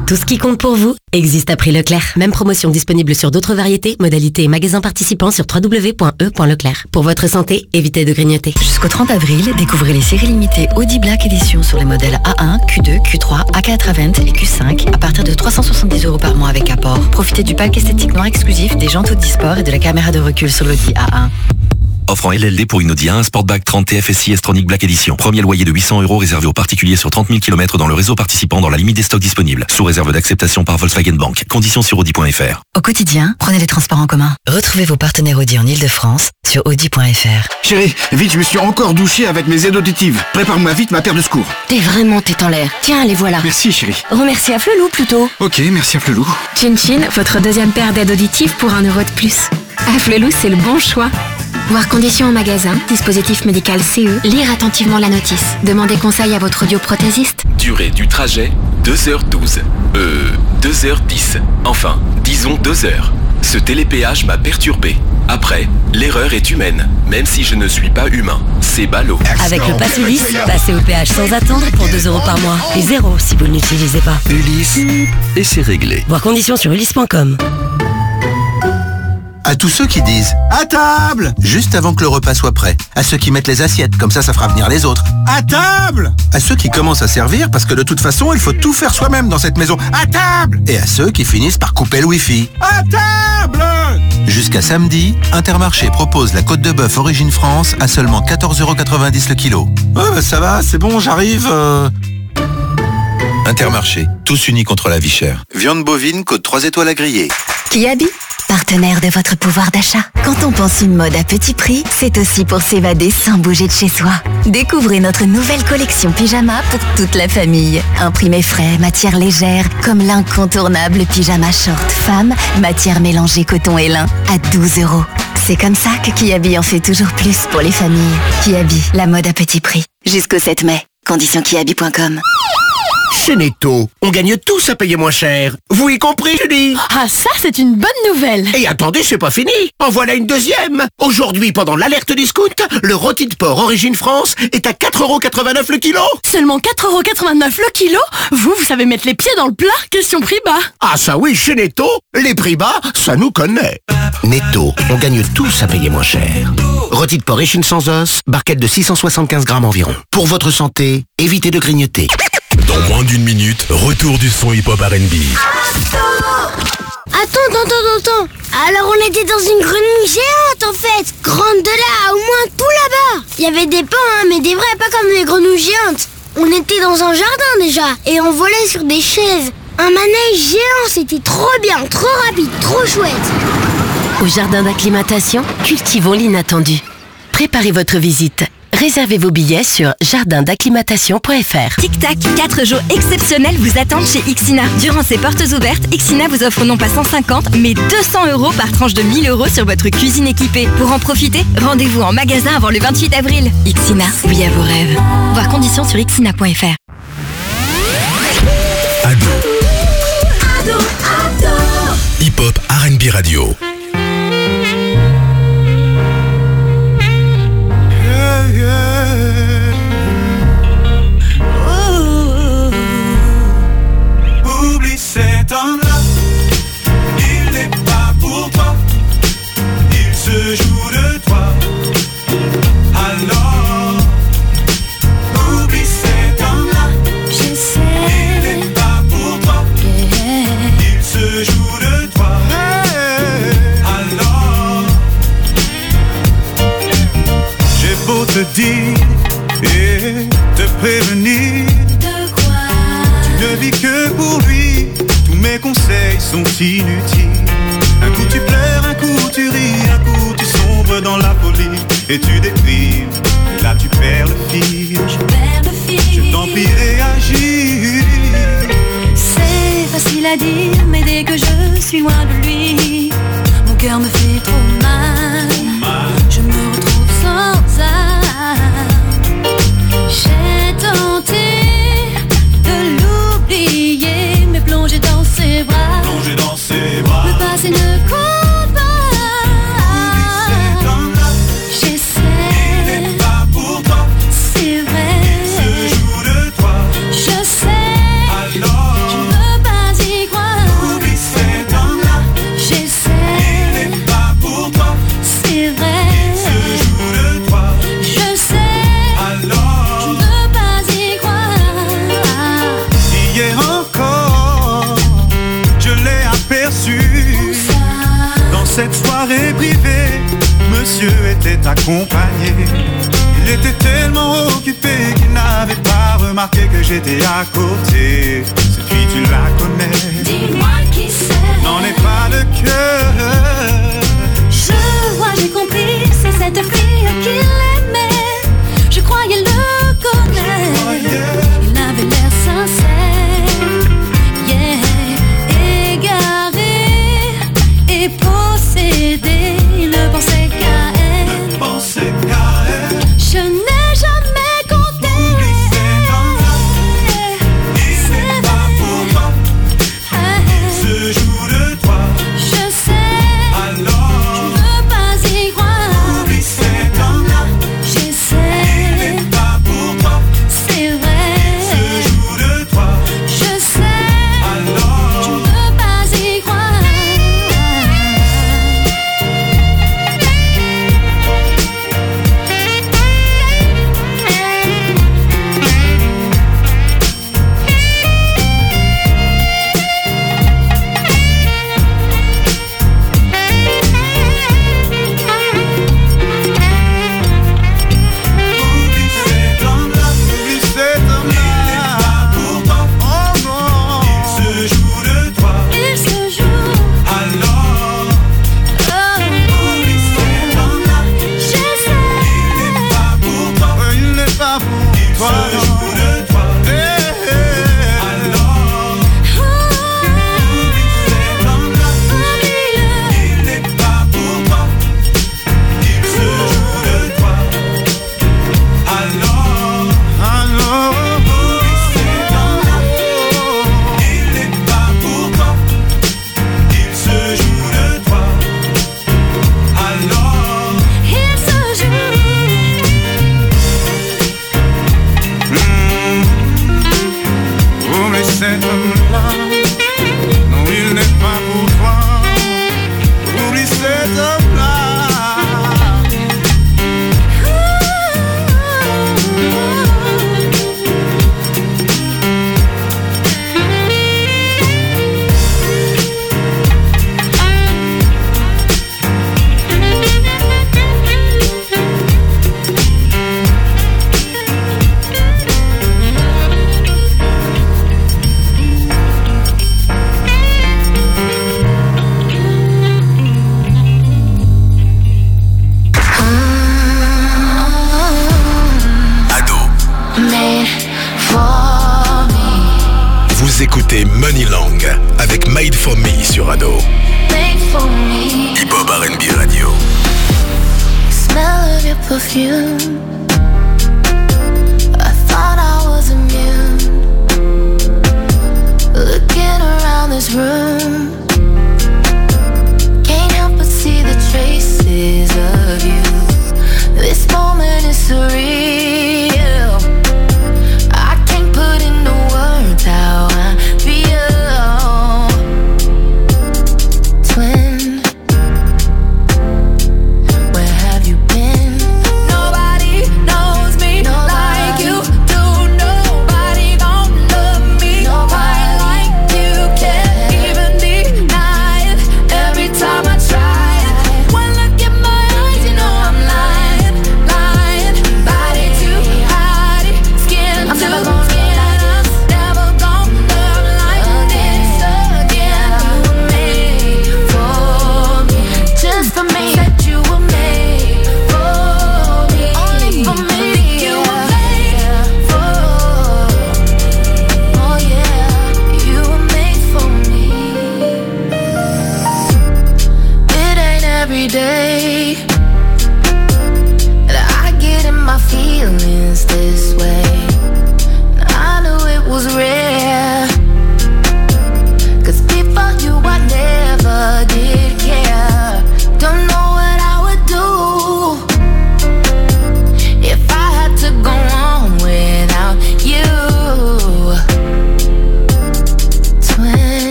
Tout ce qui compte pour vous existe à prix Leclerc. Même promotion disponible sur d'autres variétés, modalités et magasins participants sur w w w point e point leclerc. Pour votre santé, évitez de grignoter. Jusqu'au trente avril, découvrez les séries limitées Audi Black Edition sur les modèles A un, Q deux, Q trois, A quatre A vingt et Q cinq à partir de trois cent soixante-dix euros par mois avec apport. Profitez du pack esthétique noir exclusif, des jantes Audi Sport et de la caméra de recul sur l'Audi A un. Offre en L L D pour une Audi A un Sportback trente T F S I S-Tronic Black Edition. Premier loyer de huit cents euros réservé aux particuliers sur trente mille kilomètres dans le réseau participant dans la limite des stocks disponibles. Sous réserve d'acceptation par Volkswagen Bank. Conditions sur Audi point F R. Au quotidien, prenez les transports en commun. Retrouvez vos partenaires Audi en Ile-de-France sur Audi point F R. Chérie, vite, je me suis encore douché avec mes aides auditives. Prépare-moi vite ma paire de secours. T'es vraiment tête en l'air. Tiens, les voilà. Merci chérie. Remercie à Flelou plutôt. Ok, merci à Flelou. Chin Chin, votre deuxième paire d'aides auditives pour un euro de plus. À Flelou, c'est le bon choix. Voir conditions en magasin, dispositif médical C E, lire attentivement la notice. Demandez conseil à votre audioprothésiste. Durée du trajet, deux heures douze. Euh, deux heures dix. Enfin, disons deux heures. Ce télépéage m'a perturbé. Après, l'erreur est humaine, même si je ne suis pas humain. C'est ballot. Avec le pass Ulysse, passez au péage sans attendre pour deux euros par mois. Et zéro si vous ne l'utilisez pas. Ulysse, et c'est réglé. Voir conditions sur ulysse point com. À tous ceux qui disent « À table !» juste avant que le repas soit prêt. À ceux qui mettent les assiettes, comme ça, ça fera venir les autres. « À table !» À ceux qui commencent à servir, parce que de toute façon, il faut tout faire soi-même dans cette maison. « À table !» Et à ceux qui finissent par couper le wifi. « À table !» Jusqu'à samedi, Intermarché propose la côte de bœuf Origine France à seulement quatorze euros quatre-vingt-dix le kilo. « Ouais, bah ça va, c'est bon, j'arrive... Euh... » Intermarché, tous unis contre la vie chère. Viande bovine, côte trois étoiles à griller. Kiabi, partenaire de votre pouvoir d'achat. Quand on pense une mode à petit prix, c'est aussi pour s'évader sans bouger de chez soi. Découvrez notre nouvelle collection pyjama pour toute la famille. Imprimé frais, matière légère, comme l'incontournable pyjama short femme, matière mélangée coton et lin, à douze euros. C'est comme ça que Kiabi en fait toujours plus pour les familles. Kiabi, la mode à petit prix. Jusqu'au sept mai. Conditions kiabi point com. Chez Netto, on gagne tous à payer moins cher. Vous y compris, Julie? Ah, ça, c'est une bonne nouvelle. Et attendez, c'est pas fini. En voilà une deuxième. Aujourd'hui, pendant l'alerte discount, le rôti de porc Origine France est à quatre euros quatre-vingt-neuf le kilo. Seulement quatre euros quatre-vingt-neuf le kilo? Vous, vous savez mettre les pieds dans le plat? Question prix bas. Ah ça oui, chez Netto, les prix bas, ça nous connaît. Netto, on gagne tous à payer moins cher. Rôti de porc échine sans os, barquette de six cent soixante-quinze grammes environ. Pour votre santé, évitez de grignoter. Dans moins d'une minute, retour du son hip-hop R and B. Attends, attends, attends, attends. Alors on était dans une grenouille géante en fait. Grande de là, au moins tout là-bas. Il y avait des pans, hein, mais des vrais, pas comme les grenouilles géantes. On était dans un jardin déjà, et on volait sur des chaises. Un manège géant, c'était trop bien, trop rapide, trop chouette. Au jardin d'acclimatation, cultivons l'inattendu. Préparez votre visite. Réservez vos billets sur jardin d'acclimatation point f r. Tic Tac, quatre jours exceptionnels vous attendent chez Ixina. Durant ces portes ouvertes, Ixina vous offre non pas cent cinquante, mais deux cents euros par tranche de mille euros sur votre cuisine équipée. Pour en profiter, rendez-vous en magasin avant le vingt-huit avril. Ixina, oui à vos rêves. Voir conditions sur ixina point f r. Ado. Ado, ado. Hip-hop R and B Radio. Oublie cet homme-là, il n'est pas pour toi, il se joue de toi. Alors, oublie cet homme-là, il n'est pas pour toi, il se joue de toi. Alors, j'ai beau te dire et te prévenir, tu ne vis que pour lui, tous mes conseils sont inutiles. Un coup tu pleures, un coup tu ris, un coup tu sombres dans la folie et tu déprimes, là tu perds le fil. Je t'en prie réagis. C'est facile à dire, mais dès que je suis loin de lui, mon cœur me fait trop mal. Je me retrouve sans âme. J'ai tenté de l'oublier, mais plonger dans ses bras, plonger dans ses bras, le passé ne compte pas. J'essaie souhaitait t'accompagner. Il était tellement occupé qu'il n'avait pas remarqué que j'étais à côté. Cette fille tu la connais. Dis-moi qui c'est. N'en ai pas le cœur. Je vois, j'ai compris, c'est cette fille qu'il aimait. Je croyais le connaître. Oh, yeah. Il avait l'air sincère, yeah. Égaré et possédé. Il ne pensait qu'à elle. Ne pensait qu'à elle. Je n'ai jamais compté. Oublie cet homme-là. Il n'est pas pour toi. Il se joue de toi. Je sais. Alors je ne veux pas y croire. Oublie cet homme-là. J'essaie. Il n'est pas pour toi. C'est vrai. Il se joue de toi. Je sais. Alors je ne veux pas y croire. Oublie cet homme-là. Oublie cet homme-là. Il n'est pas pour toi. Oh non. Il se joue de toi. Il se joue. Alors Oh. oublie cet homme-là. J'essaie. Il n'est pas pour toi. Il n'est pas pour il toi. Il se joue de toi. Eh, eh. Alors oublie cet homme-là. Il n'est pas pour toi. Il se joue de toi. Alors alors oublie cet homme-là. Il n'est pas pour toi. Il se joue de toi. Alors Il se joue. oublie cet homme-là. Non, il n'est pas pour toi. Oublie cet homme-là. Vous écoutez Moneylang avec Made for Me sur Ado. Hip-Hop R and B Radio. Smell of your perfume. I thought I was immune. Looking around this room, can't help but see the traces of you. This moment is surreal. I can't put into words how I feel. Twin, where have you been? Nobody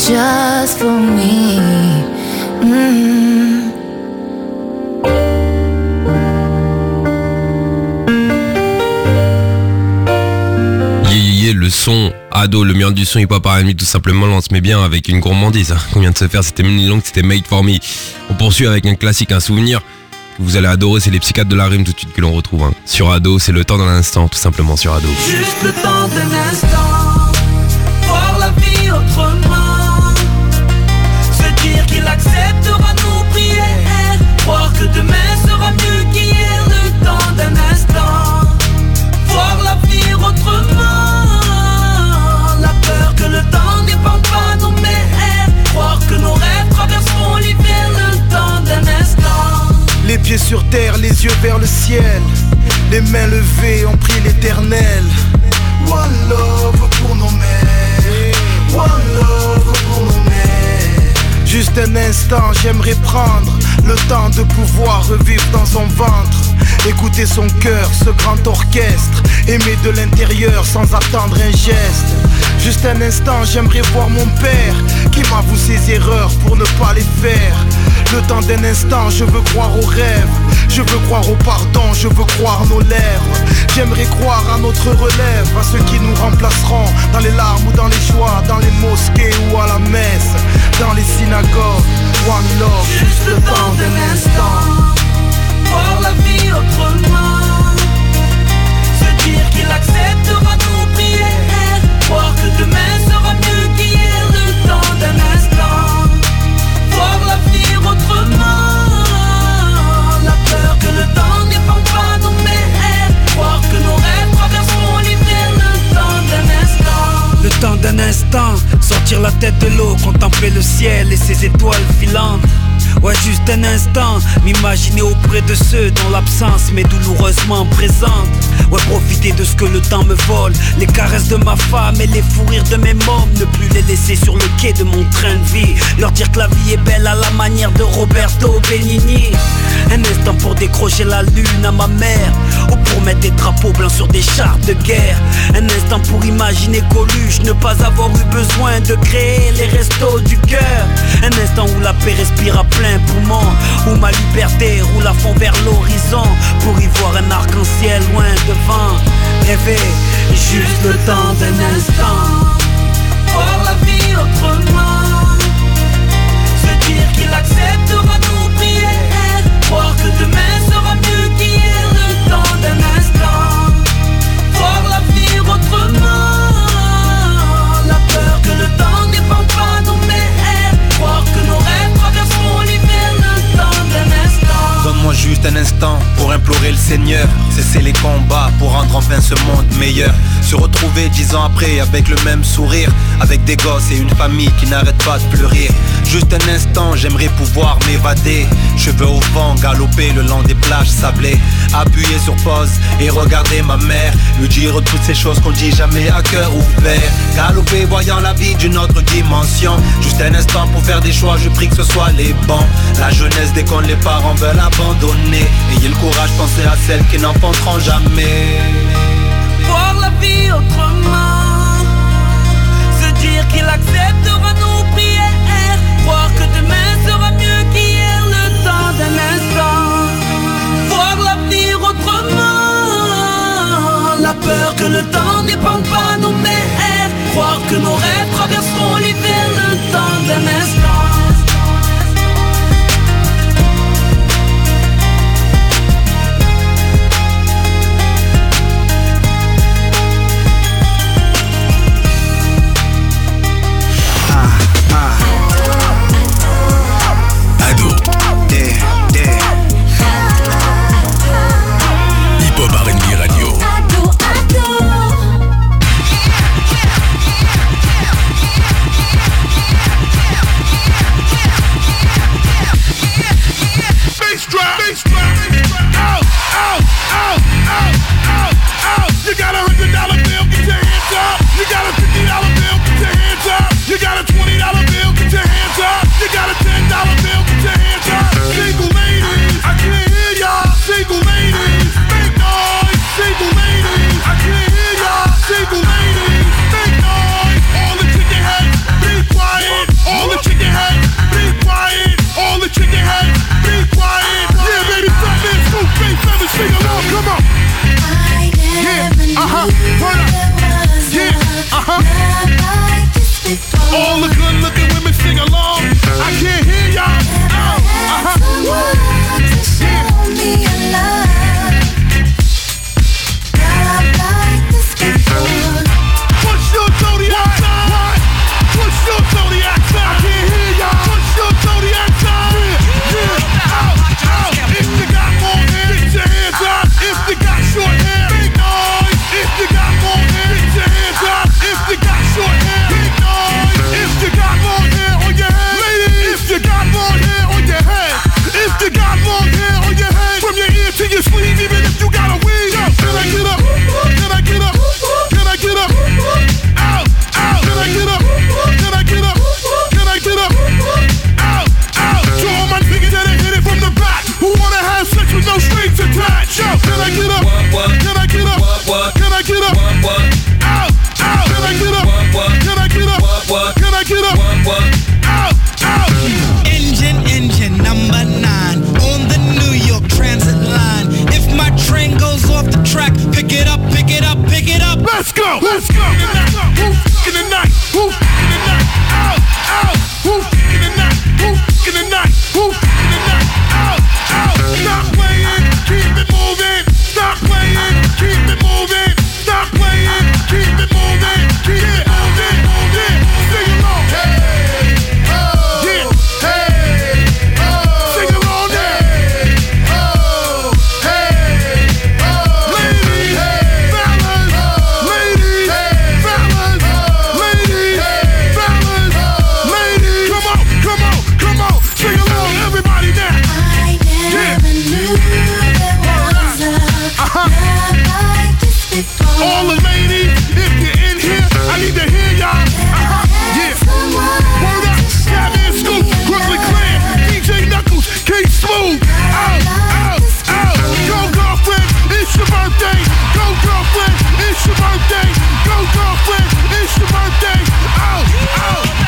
just for me. Mm. Yeah, yeah, yeah, le son ado, le meilleur du son hip-hop R and B tout simplement, on se met bien avec une gourmandise hein, qu'on vient de se faire, c'était Mini Long, c'était Made for Me. On poursuit avec un classique, un souvenir que vous allez adorer, c'est les psychiatres de la rime tout de suite que l'on retrouve hein. Sur Ado, c'est le temps d'un instant, tout simplement sur Ado. Juste le temps d'un instant, voir la vie autrement, se dire qu'il acceptera nos prières, croire que demain sera mieux qu'hier. Le temps d'un instant, voir l'avenir autrement, la peur que le temps n'épande pas nos mers, croire que nos rêves traverseront l'hiver. Le temps d'un instant, les pieds sur terre, les yeux vers le ciel, les mains levées, on prie l'éternel. One love pour nos mères, one love pour nos mères. Juste un instant, j'aimerais prendre le temps de pouvoir revivre dans son ventre, écouter son cœur, ce grand orchestre, aimer de l'intérieur sans attendre un geste. Juste un instant, j'aimerais voir mon père qui m'avoue ses erreurs pour ne pas les faire. Le temps d'un instant, je veux croire aux rêves, je veux croire au pardon, je veux croire nos lèvres. J'aimerais croire à notre relève, à ceux qui nous remplaceront dans les larmes ou dans les joies, dans les mosquées ou à la messe, dans les synagogues. One love, juste le temps d'un instant, voir la vie autrement, se dire qu'il acceptera nos prières, croire que demain sera mieux qu'hier. Le temps d'un instant, voir l'avenir autrement, la peur que le temps n'épande pas nos mers, croire que nos rêves traverseront l'hiver. Le temps d'un instant, le temps d'un instant, sortir la tête de l'eau, contempler le ciel et ses étoiles filantes. Ouais, juste un instant, m'imaginer auprès de ceux dont l'absence m'est douloureusement présente. Ouais, profiter de ce que le temps me vole, les caresses de ma femme et les fous rires de mes mômes, ne plus les laisser sur le quai de mon train de vie, leur dire que la vie est belle à la manière de Roberto Benigni. Un instant pour décrocher la lune à ma mère, ou pour mettre des drapeaux blancs sur des chars de guerre. Un instant pour imaginer Coluche, ne pas avoir eu besoin de créer les restos du cœur. Un instant où la paix respire à plein poumon, où ma liberté roule à fond vers l'horizon, pour y voir un arc-en-ciel loin devant. Rêver, juste le temps d'un instant, voir la vie autrement, se dire qu'il acceptera nos prières, croire que demain sera mieux qu'hier. Le temps d'un instant, voir l'avenir autrement, la peur que le temps n'épande pas nos mers, croire que nos rêves traverseront l'hiver. Le temps d'un instant, donne-moi juste un instant pour implorer le Seigneur, cesser les combats pour rendre enfin ce monde meilleur. Se retrouver dix ans après avec le même sourire, avec des gosses et une famille qui n'arrête pas de pleurer. Juste un instant, j'aimerais pouvoir m'évader, cheveux au vent, galoper le long des plages sablées, appuyer sur pause et regarder ma mère, lui dire toutes ces choses qu'on dit jamais à cœur ouvert. Galoper voyant la vie d'une autre dimension, juste un instant pour faire des choix, je prie que ce soit les bons. La jeunesse déconne, les parents veulent abandonner, ayez le courage, pensez à celles qui n'enfanteront jamais. Voir la vie autrement, se dire qu'il acceptera nos prières, croire que demain sera mieux qu'hier. Le temps d'un instant, voir l'avenir autrement, la peur que le temps n'épande pas nos mers, croire que nos rêves traverseront l'hiver. Le temps d'un instant. men looking women sing along. I can't hear y'all. Oh, uh-huh. Someone to show me a love. Now I'm like the skateboard. Push your zodiac sign. What? Push your zodiac sign. I can't hear y'all. Push your zodiac sign. Yeah, yeah. Out, out. If you got long hair, get your hands up. If you got short hair, big noise. If you got long hair, get your hands up. If you got short hair, big noise. If you got long hair on your head, ladies. If you got long hair on your head. If you got long hair on your head, from your ear to your sleeve, even if you got a weave. Can I get up? Can I get up? Can I get up? Out, out. Can I get up? Can I get up? Can I get up? Out, out. To all my niggas that hit it from the back, who wanna have sex with no strings attached. Yo, can I get up? Can I get up? Can I get up? Out, out. Can I get up? Can I get up? Can I get up? Out, out. Engine, engine number nine on the New York Transit line. If my train goes off the track, pick it up, pick it up, pick it up. Let's go, let's go. In the night, who in the night, who